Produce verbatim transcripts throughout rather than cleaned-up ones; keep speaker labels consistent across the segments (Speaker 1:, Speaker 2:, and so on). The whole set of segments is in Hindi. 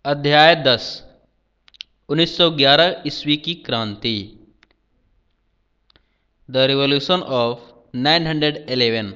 Speaker 1: अध्याय दस। उन्नीस सौ ग्यारह ईस्वी की क्रांति। The revolution of nine hundred eleven.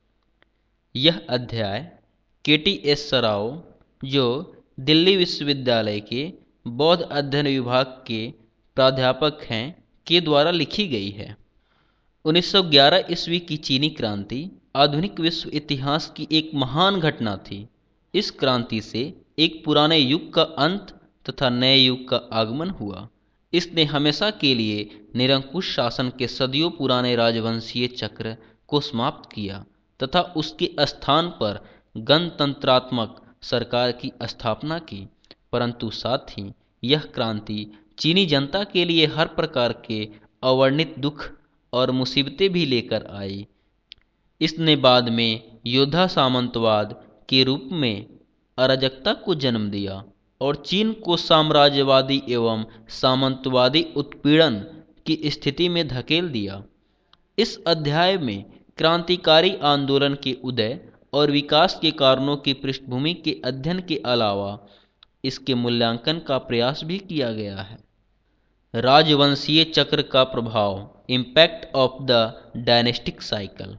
Speaker 1: यह अध्याय के टी एस सराओ, जो दिल्ली विश्वविद्यालय के बौद्ध अध्ययन विभाग के प्राध्यापक हैं, के द्वारा लिखी गई है। उन्नीस सौ ग्यारह ईस्वी की चीनी क्रांति आधुनिक विश्व इतिहास की एक महान घटना थी। इस क्रांति से एक पुराने युग का अंत तथा नए युग का आगमन हुआ। इसने हमेशा के लिए निरंकुश शासन के सदियों पुराने राजवंशीय चक्र को समाप्त किया तथा उसके स्थान पर गणतंत्रात्मक सरकार की स्थापना की। परंतु साथ ही यह क्रांति चीनी जनता के लिए हर प्रकार के अवर्णित दुख और मुसीबतें भी लेकर आई। इसने बाद में योद्धा सामंतवाद के रूप में अराजकता को जन्म दिया और चीन को साम्राज्यवादी एवं सामंतवादी उत्पीड़न की स्थिति में धकेल दिया। इस अध्याय में क्रांतिकारी आंदोलन के उदय और विकास के कारणों की पृष्ठभूमि के अध्ययन के अलावा इसके मूल्यांकन का प्रयास भी किया गया है। राजवंशीय चक्र का प्रभाव, impact of the dynastic cycle.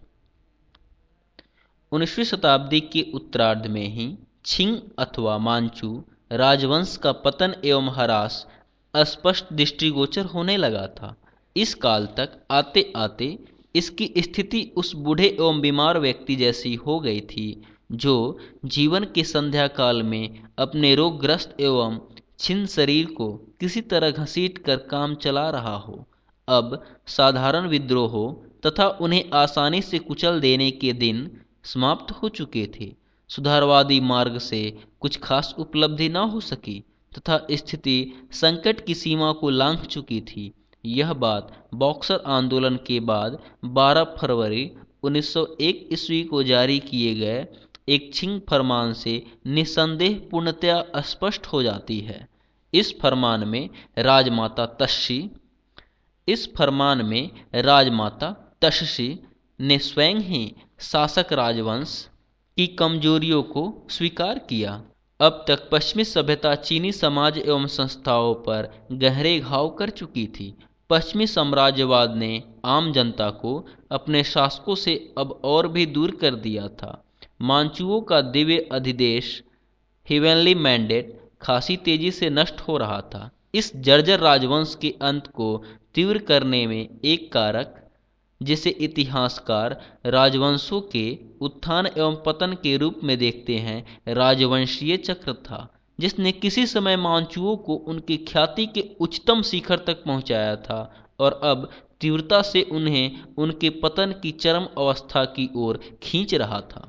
Speaker 1: उन्नीसवीं शताब्दी के उत्तरार्ध में ही छिंग अथवा मांचू राजवंश का पतन एवं ह्रास स्पष्ट दृष्टिगोचर होने लगा था। इस काल तक आते आते इसकी स्थिति उस बूढ़े एवं बीमार व्यक्ति जैसी हो गई थी जो जीवन के संध्या काल में अपने रोगग्रस्त एवं छिन्न शरीर को किसी तरह घसीट कर काम चला रहा हो। अब साधारण विद्रोहों तथा उन्हें आसानी से कुचल देने के दिन समाप्त हो चुके थे। सुधारवादी मार्ग से कुछ खास उपलब्धि न हो सकी तथा स्थिति संकट की सीमा को लांघ चुकी थी। यह बात बॉक्सर आंदोलन के बाद बारह फरवरी उन्नीस सौ एक ईस्वी को जारी किए गए एक छिंग फरमान से निस्संदेह पूर्णतया स्पष्ट हो जाती है। इस फरमान में राजमाता तशी इस फरमान में राजमाता तशी ने स्वयं ही शासक राजवंश की कमजोरियों को स्वीकार किया। अब तक पश्चिमी सभ्यता चीनी समाज एवं संस्थाओं पर गहरे घाव कर चुकी थी। पश्चिमी साम्राज्यवाद ने आम जनता को अपने शासकों से अब और भी दूर कर दिया था। मांचुओं का दिव्य अधिदेश हेवनली मैंडेट खासी तेजी से नष्ट हो रहा था। इस जर्जर राजवंश के अंत को तीव्र करने में एक कारक, जिसे इतिहासकार राजवंशों के उत्थान एवं पतन के रूप में देखते हैं, राजवंशीय चक्र था, जिसने किसी समय मांचुओं को उनकी ख्याति के उच्चतम शिखर तक पहुंचाया था और अब तीव्रता से उन्हें उनके पतन की चरम अवस्था की ओर खींच रहा था।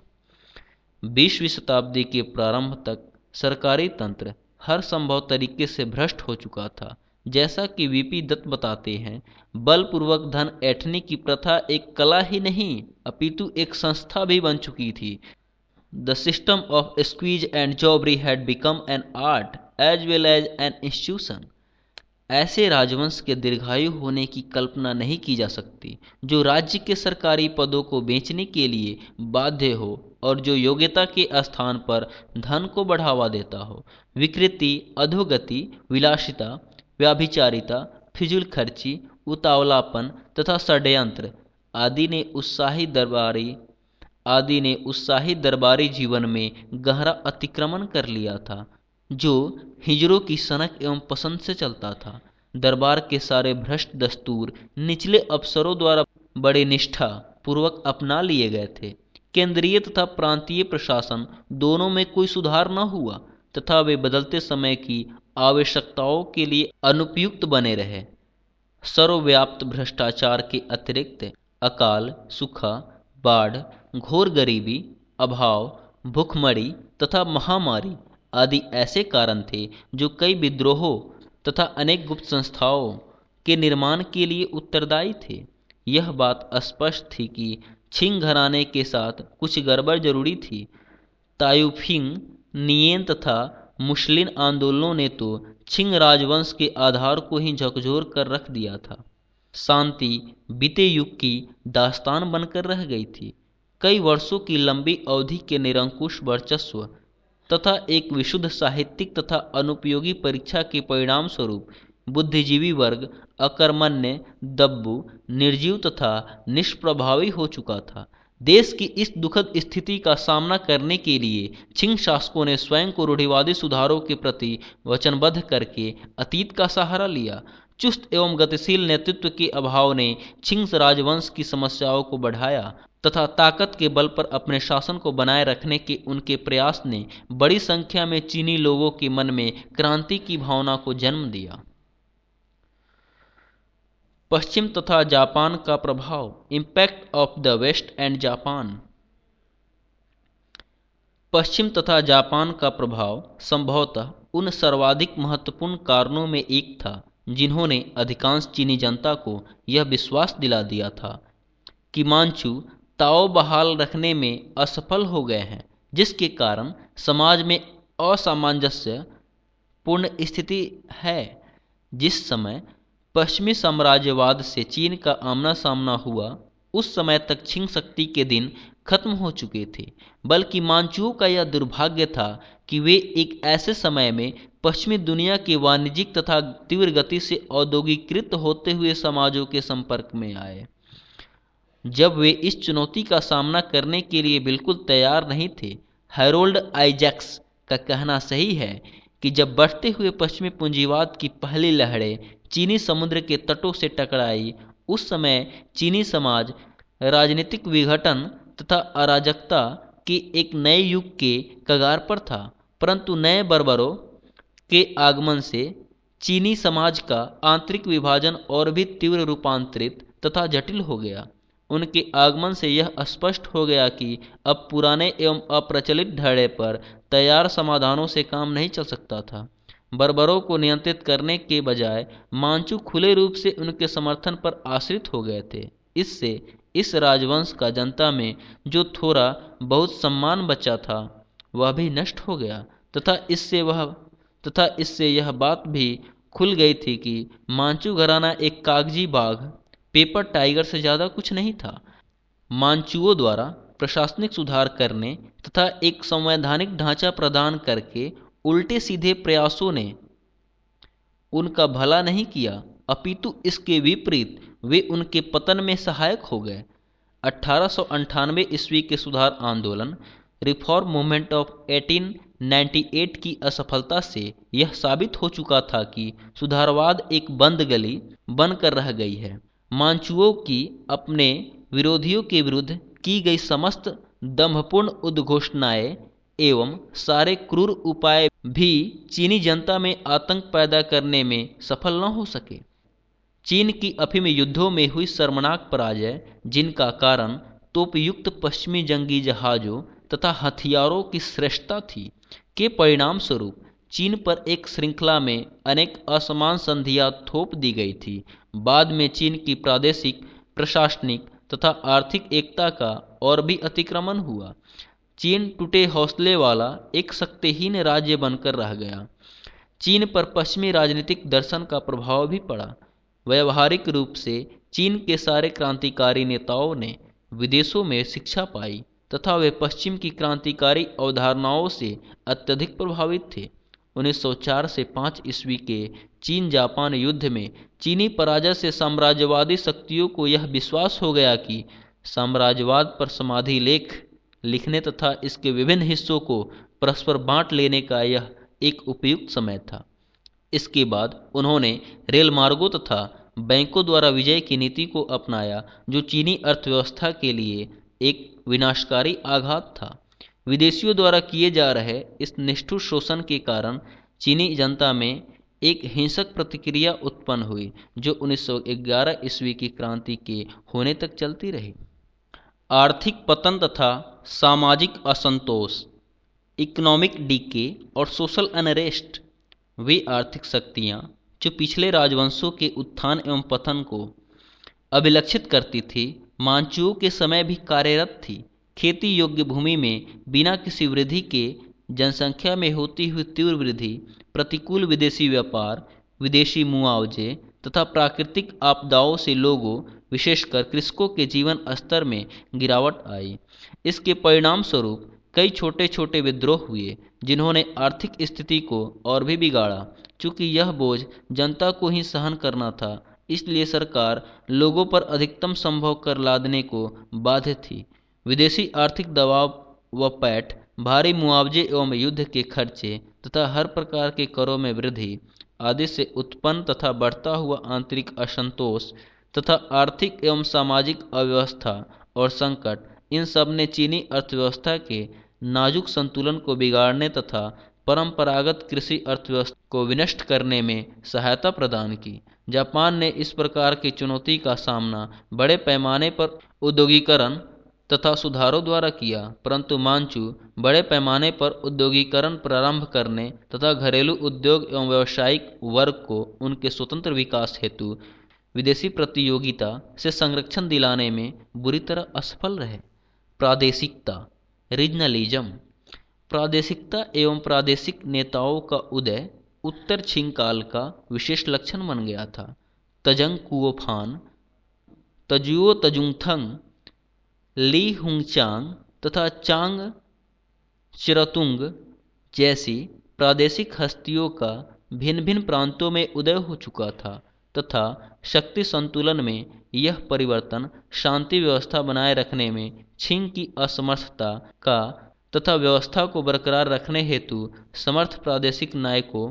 Speaker 1: बीसवीं शताब्दी के प्रारंभ तक सरकारी तंत्र हर संभव तरीके से भ्रष्ट हो चुका था। जैसा कि वीपी दत्त बताते हैं, बलपूर्वक धन ऐंठने की प्रथा एक कला ही नहीं अपितु एक संस्था भी बन चुकी थी। The system of squeeze and jobbery had become an art as well as an institution. ऐसे राजवंश के दीर्घायु होने की कल्पना नहीं की जा सकती जो राज्य के सरकारी पदों को बेचने के लिए बाध्य हो और जो योग्यता के स्थान पर धन को बढ़ावा देता हो। विकृति, अधोगति, विलासिता, व्याभिचारिता, फिजूल खर्ची, उतावलापन तथा षड्यंत्र आदि ने उत्साही दरबारी आदि ने उत्साही दरबारी जीवन में गहरा अतिक्रमण कर लिया था, जो हिजरों की सनक एवं पसंद से चलता था। दरबार के सारे भ्रष्ट दस्तूर निचले अफसरों द्वारा बड़े निष्ठा पूर्वक अपना लिए गए थे। केंद्रीय तथा प्रांतीय प्रशासन दोनों में कोई सुधार न हुआ तथा वे बदलते समय की आवश्यकताओं के लिए अनुपयुक्त बने रहे। सर्वव्याप्त भ्रष्टाचार के अतिरिक्त अकाल, सूखा, बाढ़, घोर गरीबी, अभाव, भूखमरी तथा महामारी आदि ऐसे कारण थे जो कई विद्रोहों तथा अनेक गुप्त संस्थाओं के निर्माण के लिए उत्तरदायी थे। यह बात स्पष्ट थी कि छिंग घराने के साथ कुछ गड़बड़ जरूरी थी। तायुफिंग, नियेन तथा मुस्लिन आंदोलनों ने तो छिंग राजवंश के आधार को ही झकझोर कर रख दिया था। शांति बीते युग की दास्तान बनकर रह गई थी। कई वर्षों की लंबी अवधि के निरंकुश वर्चस्व तथा एक विशुद्ध साहित्यिक तथा अनुपयोगी परीक्षा के परिणाम स्वरूप बुद्धिजीवी वर्ग अकर्मण्य, दब्बू, निर्जीव तथा निष्प्रभावी हो चुका था। देश की इस दुखद स्थिति का सामना करने के लिए छिंग शासकों ने स्वयं को रूढ़िवादी सुधारों के प्रति वचनबद्ध करके अतीत का सहारा लिया। चुस्त एवं गतिशील नेतृत्व के अभाव ने छिंग राजवंश की समस्याओं को बढ़ाया तथा ताकत के बल पर अपने शासन को बनाए रखने के उनके प्रयास ने बड़ी संख्या में चीनी लोगों के मन में क्रांति की भावना को जन्म दिया। पश्चिम तथा जापान का प्रभाव, impact of the west and Japan. पश्चिम तथा जापान का प्रभाव संभवतः उन सर्वाधिक महत्वपूर्ण कारणों में एक था जिन्होंने अधिकांश चीनी जनता को यह विश्वास दिला दिया था कि मांचू ताओ बहाल रखने में असफल हो गए हैं, जिसके कारण समाज में असामंजस्य पूर्ण स्थिति है। जिस समय पश्चिमी साम्राज्यवाद से चीन का आमना सामना हुआ, उस समय तक छिंग शक्ति के दिन खत्म हो चुके थे, बल्कि मांचुओं का यह दुर्भाग्य था कि वे एक ऐसे समय में पश्चिमी दुनिया के वाणिज्यिक तथा तीव्र गति से औद्योगिकीकृत होते हुए समाजों के संपर्क में आए, जब वे इस चुनौती का सामना करने के लिए बिल्कुल तैयार नहीं थे। हैरोल्ड आइजैक्स का कहना सही है कि जब बढ़ते हुए पश्चिमी पूंजीवाद की पहली लहरें चीनी समुद्र के तटों से टकराई, उस समय चीनी समाज राजनीतिक विघटन तथा अराजकता के एक नए युग के कगार पर था। परंतु नए बर्बरों के आगमन से चीनी समाज का आंतरिक विभाजन और भी तीव्र रूपांतरित तथा जटिल हो गया। उनके आगमन से यह स्पष्ट हो गया कि अब पुराने एवं अप्रचलित ढांचे पर तैयार समाधानों से काम नहीं चल सकता था। बर्बरों को नियंत्रित करने के बजाय मांचू खुले रूप से उनके समर्थन पर आश्रित हो गए थे। इससे इस राजवंश का जनता में जो थोड़ा बहुत सम्मान बचा था, वह भी नष्ट हो गया तथा इससे वह तथा इससे यह बात भी खुल गई थी कि मांचू घराना एक कागजी बाघ, पेपर टाइगर से ज़्यादा कुछ नहीं था। मांचुओं द्वारा प्रशासनिक सुधार करने तथा एक संवैधानिक ढांचा प्रदान करके उल्टे सीधे प्रयासों ने उनका भला नहीं किया, अपितु इसके विपरीत वे उनके पतन में सहायक हो गए। अठारह सौ अंठानवे ईस्वी के सुधार आंदोलन, रिफॉर्म मूवमेंट ऑफ अठारह सौ अट्ठानवे की असफलता से यह साबित हो चुका था कि सुधारवाद एक बंद गली बनकर रह गई है। मांचुओं की अपने विरोधियों के विरुद्ध की गई समस्त दंभपूर्ण उद्घोषणाएं एवं सारे क्रूर उपाय भी चीनी जनता में आतंक पैदा करने में सफल न हो सके। चीन की अफीम युद्धों में हुई शर्मनाक पराजय, जिनका कारण तोपयुक्त पश्चिमी जंगी जहाज़ों तथा हथियारों की श्रेष्ठता थी, के परिणाम स्वरूप चीन पर एक श्रृंखला में अनेक असमान संधियां थोप दी गई थी। बाद में चीन की प्रादेशिक, प्रशासनिक तथा आर्थिक एकता का और भी अतिक्रमण हुआ। चीन टूटे हौसले वाला एक शक्तिहीन राज्य बनकर रह गया। चीन पर पश्चिमी राजनीतिक दर्शन का प्रभाव भी पड़ा। व्यावहारिक रूप से चीन के सारे क्रांतिकारी नेताओं ने विदेशों में शिक्षा पाई तथा वे पश्चिम की क्रांतिकारी अवधारणाओं से अत्यधिक प्रभावित थे। उन्नीस सौ चार से पाँच ईस्वी के चीन जापान युद्ध में चीनी पराजय से साम्राज्यवादी शक्तियों को यह विश्वास हो गया कि साम्राज्यवाद पर समाधि लेख लिखने तथा इसके विभिन्न हिस्सों को परस्पर बांट लेने का यह एक उपयुक्त समय था। इसके बाद उन्होंने रेल मार्गों तथा बैंकों द्वारा विजय की नीति को अपनाया, जो चीनी अर्थव्यवस्था के लिए एक विनाशकारी आघात था। विदेशियों द्वारा किए जा रहे इस निष्ठुर शोषण के कारण चीनी जनता में एक हिंसक प्रतिक्रिया उत्पन्न हुई, जो उन्नीस सौ ग्यारह ईस्वी की क्रांति के होने तक चलती रही। आर्थिक पतन तथा सामाजिक असंतोष, इकोनॉमिक डीके और सोशल अनरेस्ट, वे आर्थिक शक्तियाँ जो पिछले राजवंशों के उत्थान एवं पतन को अभिलक्षित करती थी, मांचुओं के समय भी कार्यरत थी। खेती योग्य भूमि में बिना किसी वृद्धि के जनसंख्या में होती हुई तीव्र वृद्धि, प्रतिकूल विदेशी व्यापार, विदेशी मुआवजे तथा प्राकृतिक आपदाओं से लोगों, विशेषकर कृषकों के जीवन स्तर में गिरावट आई। इसके परिणाम स्वरूप कई छोटे छोटे विद्रोह हुए जिन्होंने आर्थिक स्थिति को और भी बिगाड़ा। चूंकि यह बोझ जनता को ही सहन करना था, इसलिए सरकार लोगों पर अधिकतम संभव कर लादने को बाध्य थी। विदेशी आर्थिक दबाव व पैठ, भारी मुआवजे एवं युद्ध के खर्चे तथा हर प्रकार के करों में वृद्धि आदि से उत्पन्न तथा बढ़ता हुआ आंतरिक असंतोष तथा आर्थिक एवं सामाजिक अव्यवस्था और संकट, इन सब ने चीनी अर्थव्यवस्था के नाजुक संतुलन को बिगाड़ने तथा परंपरागत कृषि अर्थव्यवस्था को विनष्ट करने में सहायता प्रदान की। जापान ने इस प्रकार की चुनौती का सामना बड़े पैमाने पर औद्योगिकरण तथा सुधारों द्वारा किया, परंतु मांचू बड़े पैमाने पर औद्योगिकरण प्रारंभ करने तथा घरेलू उद्योग एवं व्यावसायिक वर्ग को उनके स्वतंत्र विकास हेतु विदेशी प्रतियोगिता से संरक्षण दिलाने में बुरी तरह असफल रहे। प्रादेशिकता, रीजनलिज्म। प्रादेशिकता एवं प्रादेशिक नेताओं का उदय उत्तर छिंग काल का विशेष लक्षण बन गया था। तजंग कुओफान, तजुओ तजुंगथंग, ली हुंगचांग तथा चांग चिरतुंग जैसी प्रादेशिक हस्तियों का भिन्न भिन्न प्रांतों में उदय हो चुका था तथा शक्ति संतुलन में यह परिवर्तन शांति व्यवस्था बनाए रखने में छिंग की असमर्थता का तथा व्यवस्था को बरकरार रखने हेतु समर्थ प्रादेशिक नायकों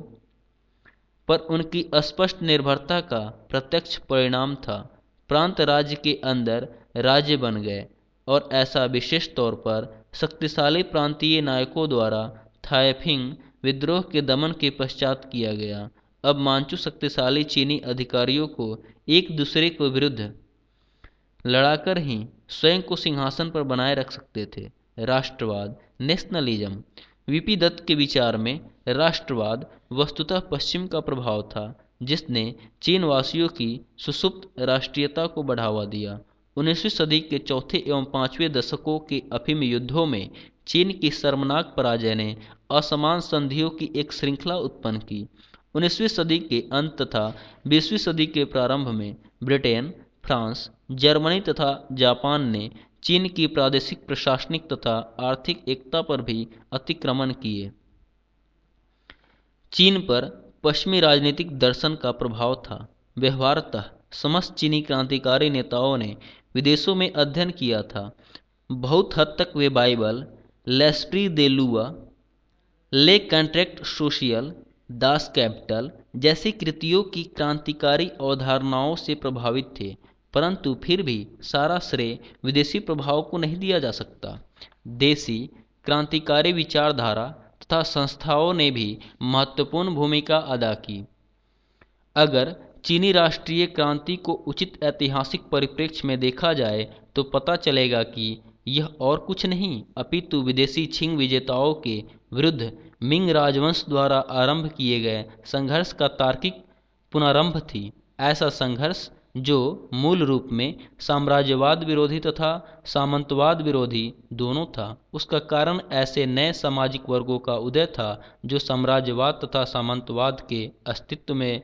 Speaker 1: पर उनकी अस्पष्ट निर्भरता का प्रत्यक्ष परिणाम था। प्रांत राज्य के अंदर राज्य बन गए और ऐसा विशेष तौर पर शक्तिशाली प्रांतीय नायकों द्वारा थाईफिंग विद्रोह के दमन के पश्चात किया गया। अब मांचू शक्तिशाली चीनी अधिकारियों को एक दूसरे के विरुद्ध लड़ाकर ही स्वयं को सिंहासन पर बनाए रख सकते थे। राष्ट्रवाद, नेशनलिज्म। वीपी दत्त के विचार में राष्ट्रवाद वस्तुतः पश्चिम का प्रभाव था, जिसने चीन वासियों की सुसुप्त राष्ट्रीयता को बढ़ावा दिया। उन्नीसवीं सदी के चौथे एवं पांचवें दशकों के अफीम युद्धों में चीन की शर्मनाक पराजय ने असमान संधियों की एक श्रृंखला उत्पन्न की। उन्नीसवीं सदी के अंत तथा बीसवीं सदी के प्रारंभ में ब्रिटेन, फ्रांस, जर्मनी तथा जापान ने चीन की प्रादेशिक प्रशासनिक तथा आर्थिक एकता पर भी अतिक्रमण किए। चीन पर पश्चिमी राजनीतिक दर्शन का प्रभाव था। व्यवहारतः समस्त चीनी क्रांतिकारी नेताओं ने विदेशों में अध्ययन किया था। बहुत हद तक वे बाइबल, लेस्प्री दे लुआ, ले कॉन्ट्रैक्ट सोशियल, दास कैपिटल जैसी कृतियों की क्रांतिकारी अवधारणाओं से प्रभावित थे, परंतु फिर भी सारा श्रेय विदेशी प्रभाव को नहीं दिया जा सकता। देसी क्रांतिकारी विचारधारा तथा संस्थाओं ने भी महत्वपूर्ण भूमिका अदा की। अगर चीनी राष्ट्रीय क्रांति को उचित ऐतिहासिक परिप्रेक्ष्य में देखा जाए तो पता चलेगा कि यह और कुछ नहीं अपितु विदेशी छिंग विजेताओं के विरुद्ध मिंग राजवंश द्वारा आरंभ किए गए संघर्ष का तार्किक पुनरारंभ थी। ऐसा संघर्ष जो मूल रूप में साम्राज्यवाद विरोधी तथा सामंतवाद विरोधी दोनों था। उसका कारण ऐसे नए सामाजिक वर्गों का उदय था जो साम्राज्यवाद तथा सामंतवाद के अस्तित्व में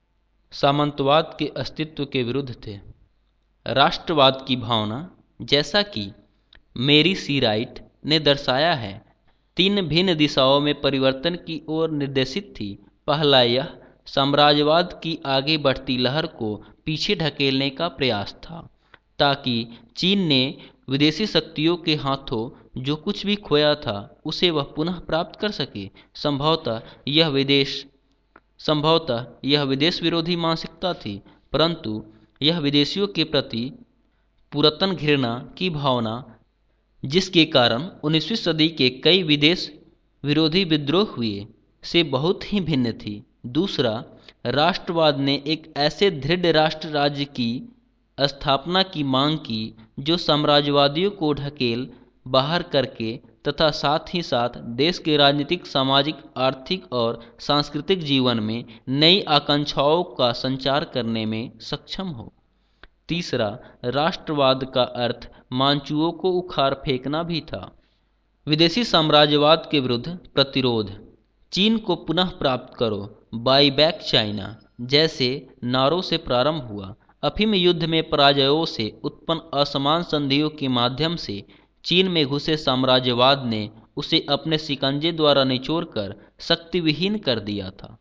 Speaker 1: सामंतवाद के अस्तित्व के विरुद्ध थे। राष्ट्रवाद की भावना, जैसा कि मेरी सी राइट ने दर्शाया है, तीन भिन्न दिशाओं में परिवर्तन की ओर निर्देशित थी। पहला, यह साम्राज्यवाद की आगे बढ़ती लहर को पीछे ढकेलने का प्रयास था ताकि चीन ने विदेशी शक्तियों के हाथों जो कुछ भी खोया था उसे वह पुनः प्राप्त कर सके। संभवतः यह विदेश संभवतः यह विदेश विरोधी मानसिकता थी, परंतु यह विदेशियों के प्रति पुरातन घृणा की भावना, जिसके कारण उन्नीसवीं सदी के कई विदेश विरोधी विद्रोह हुए, से बहुत ही भिन्न थी। दूसरा, राष्ट्रवाद ने एक ऐसे दृढ़ राष्ट्र राज्य की स्थापना की मांग की जो साम्राज्यवादियों को ढकेल बाहर करके तथा साथ ही साथ देश के राजनीतिक, सामाजिक, आर्थिक और सांस्कृतिक जीवन में नई आकांक्षाओं का संचार करने में सक्षम हो। तीसरा, राष्ट्रवाद का अर्थ मांचुओं को उखाड़ फेंकना भी था। विदेशी साम्राज्यवाद के विरुद्ध प्रतिरोध, चीन को पुनः प्राप्त करो, बाई बैक चाइना जैसे नारों से प्रारंभ हुआ। अफीम युद्ध में पराजयों से उत्पन्न असमान संधियों के माध्यम से चीन में घुसे साम्राज्यवाद ने उसे अपने शिकंजे द्वारा निचोड़कर शक्तिविहीन कर दिया था।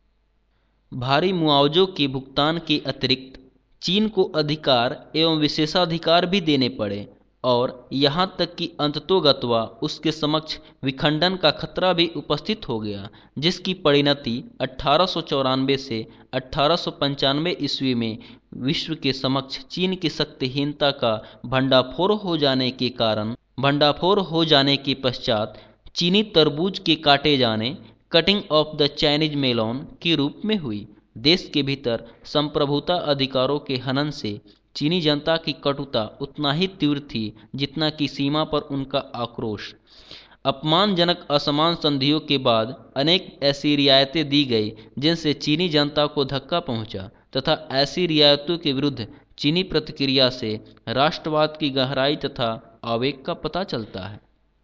Speaker 1: भारी मुआवजों के भुगतान के अतिरिक्त चीन को अधिकार एवं विशेषाधिकार भी देने पड़े और यहाँ तक कि अंततोगत्वा उसके समक्ष विखंडन का खतरा भी उपस्थित हो गया, जिसकी परिणति अठारह सौ चौरानवे से अठारह सौ पंचानवे ईस्वी में विश्व के समक्ष चीन की शक्तिहीनता का भंडाफोड़ हो जाने के कारण भंडाफोड़ हो जाने के पश्चात चीनी तरबूज के काटे जाने, cutting of the Chinese melon के रूप में हुई। देश के भीतर संप्रभुता अधिकारों के हनन से चीनी जनता की कटुता उतना ही तीव्र थी जितना कि सीमा पर उनका आक्रोश। अपमानजनक असमान संधियों के बाद अनेक ऐसी रियायतें दी गई जिनसे चीनी जनता को धक्का पहुंचा, तथा ऐसी रियायतों के विरुद्ध चीनी प्रतिक्रिया से राष्ट्रवाद की गहराई तथा आवेग का पता चलता है।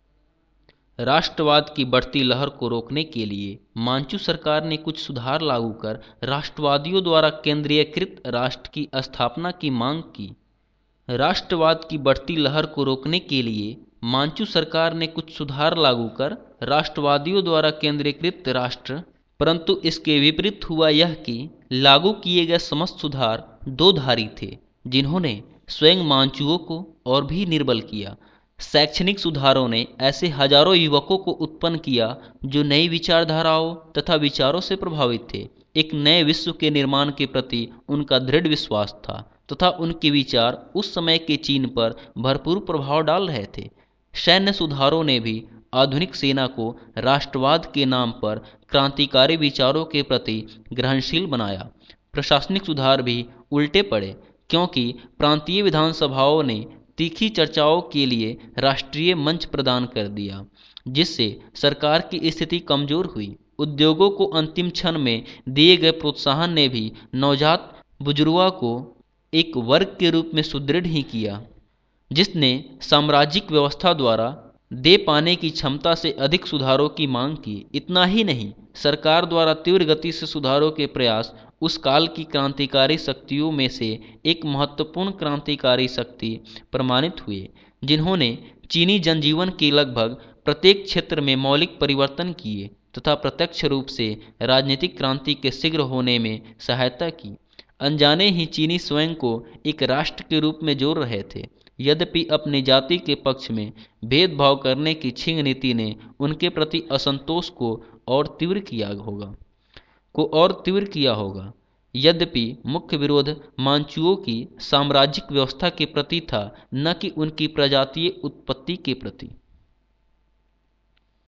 Speaker 1: राष्ट्रवाद की बढ़ती लहर को रोकने के लिए मांचू सरकार ने कुछ सुधार लागू कर राष्ट्रवादियों द्वारा केंद्रीयकृत राष्ट्र की स्थापना की मांग की। राष्ट्रवाद की बढ़ती लहर को रोकने के लिए मांचू सरकार ने कुछ सुधार लागू कर राष्ट्रवादियों द्वारा केंद्रीकृत राष्ट्र, परंतु इसके विपरीत हुआ यह कि लागू किए गए समस्त सुधार दो धारी थे, जिन्होंने स्वयं मांचुओं को और भी निर्बल किया। शैक्षणिक सुधारों ने ऐसे हजारों युवकों को उत्पन्न किया जो नई विचारधाराओं तथा विचारों से प्रभावित थे। एक नए विश्व के निर्माण के प्रति उनका दृढ़ विश्वास था तथा उनके विचार उस समय के चीन पर भरपूर प्रभाव डाल रहे थे। सैन्य सुधारों ने भी आधुनिक सेना को राष्ट्रवाद के नाम पर क्रांतिकारी विचारों के प्रति ग्रहणशील बनाया। प्रशासनिक सुधार भी उल्टे पड़े, क्योंकि प्रांतीय विधानसभाओं ने तीखी चर्चाओं के लिए राष्ट्रीय मंच प्रदान कर दिया, जिससे सरकार की स्थिति कमजोर हुई। उद्योगों को अंतिम क्षण में दिए गए प्रोत्साहन ने भी नवजात बुजुर्गों को एक वर्ग के रूप में सुदृढ़ ही किया, जिसने साम्राज्यिक व्यवस्था द्वारा दे पाने की क्षमता से अधिक सुधारों की मांग की। इतना ही नहीं, सरकार द्वारा तीव्र गति से सुधारों के प्रयास उस काल की क्रांतिकारी शक्तियों में से एक महत्वपूर्ण क्रांतिकारी शक्ति प्रमाणित हुए, जिन्होंने चीनी जनजीवन के लगभग प्रत्येक क्षेत्र में मौलिक परिवर्तन किए तथा प्रत्यक्ष रूप से राजनीतिक क्रांति के शीघ्र होने में सहायता की। अनजाने ही चीनी स्वयं को एक राष्ट्र के रूप में जोड़ रहे थे। यद्यपि अपनी जाति के पक्ष में भेदभाव करने की छिंग नीति ने उनके प्रति असंतोष को और तीव्र किया होगा को और तीव्र किया होगा यद्यपि मुख्य विरोध मांचुओं की साम्राज्यिक व्यवस्था के प्रति था, न कि उनकी प्रजातीय उत्पत्ति के प्रति।